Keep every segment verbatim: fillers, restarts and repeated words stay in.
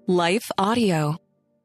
Life Audio.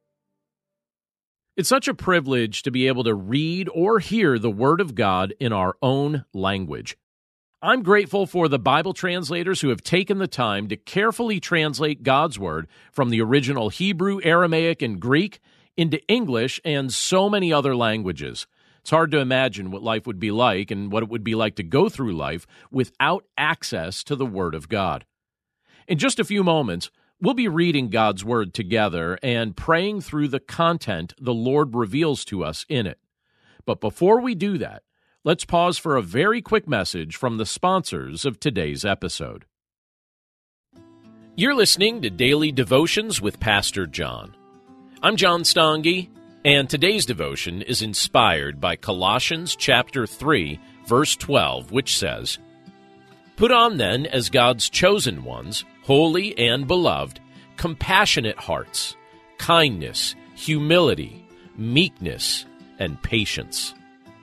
It's such a privilege to be able to read or hear the Word of God in our own language. I'm grateful for the Bible translators who have taken the time to carefully translate God's Word from the original Hebrew, Aramaic, and Greek into English and so many other languages. It's hard to imagine what life would be like and what it would be like to go through life without access to the Word of God. In just a few moments, we'll be reading God's Word together and praying through the content the Lord reveals to us in it. But before we do that, let's pause for a very quick message from the sponsors of today's episode. You're listening to Daily Devotions with Pastor John. I'm John Stange, and today's devotion is inspired by Colossians chapter three, verse twelve, which says, "Put on then as God's chosen ones, holy and beloved, compassionate hearts, kindness, humility, meekness, and patience."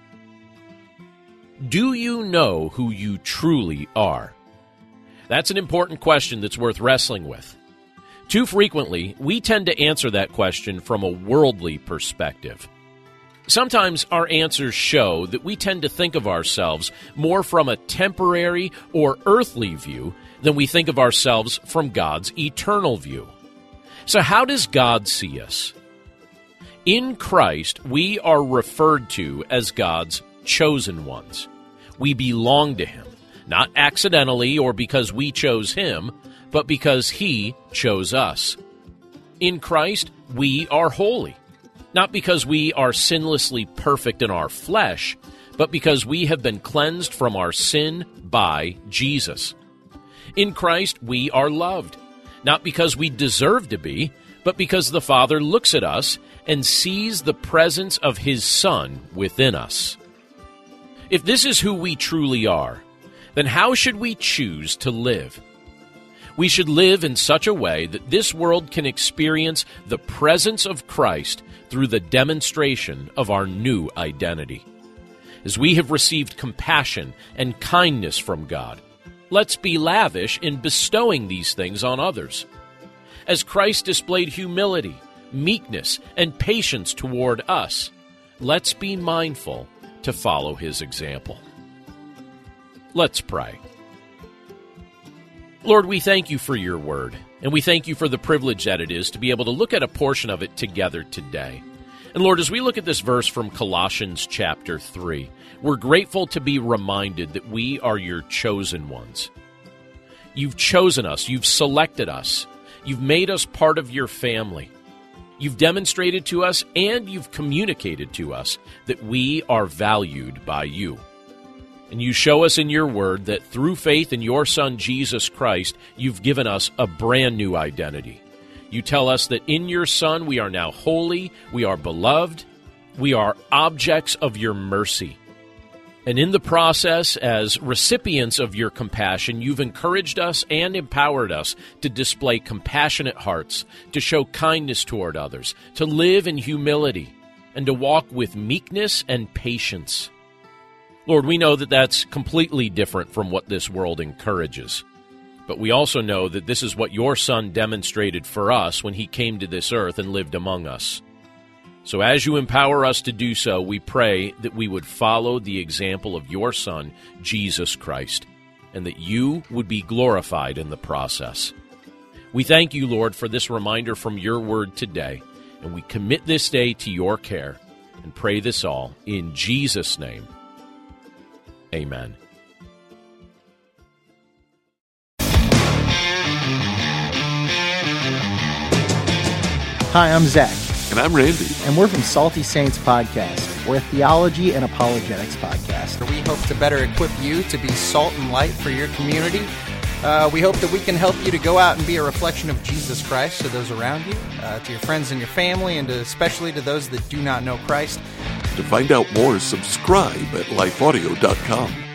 Do you know who you truly are? That's an important question that's worth wrestling with. Too frequently, we tend to answer that question from a worldly perspective. Sometimes our answers show that we tend to think of ourselves more from a temporary or earthly view than we think of ourselves from God's eternal view. So how does God see us? In Christ, we are referred to as God's chosen ones. We belong to Him, not accidentally or because we chose Him, but because He chose us. In Christ, we are holy. Not because we are sinlessly perfect in our flesh, but because we have been cleansed from our sin by Jesus. In Christ, we are loved, not because we deserve to be, but because the Father looks at us and sees the presence of His Son within us. If this is who we truly are, then how should we choose to live? We should live in such a way that this world can experience the presence of Christ through the demonstration of our new identity. As we have received compassion and kindness from God, let's be lavish in bestowing these things on others. As Christ displayed humility, meekness, and patience toward us, let's be mindful to follow His example. Let's pray. Lord, we thank You for Your Word, and we thank You for the privilege that it is to be able to look at a portion of it together today. And Lord, as we look at this verse from Colossians chapter three, we're grateful to be reminded that we are Your chosen ones. You've chosen us. You've selected us. You've made us part of Your family. You've demonstrated to us and You've communicated to us that we are valued by You. And You show us in Your Word that through faith in Your Son, Jesus Christ, You've given us a brand new identity. You tell us that in Your Son we are now holy, we are beloved, we are objects of Your mercy. And in the process, as recipients of Your compassion, You've encouraged us and empowered us to display compassionate hearts, to show kindness toward others, to live in humility, and to walk with meekness and patience. Lord, we know that that's completely different from what this world encourages. But we also know that this is what Your Son demonstrated for us when He came to this earth and lived among us. So as You empower us to do so, we pray that we would follow the example of Your Son, Jesus Christ, and that You would be glorified in the process. We thank You, Lord, for this reminder from Your Word today, and we commit this day to Your care and pray this all in Jesus' name. Amen. Hi, I'm Zach. And I'm Randy. And we're from Salty Saints Podcast. We're a theology and apologetics podcast. We hope to better equip you to be salt and light for your community. Uh, we hope that we can help you to go out and be a reflection of Jesus Christ to those around you, uh, to your friends and your family, and to, especially to those that do not know Christ. To find out more, subscribe at life audio dot com.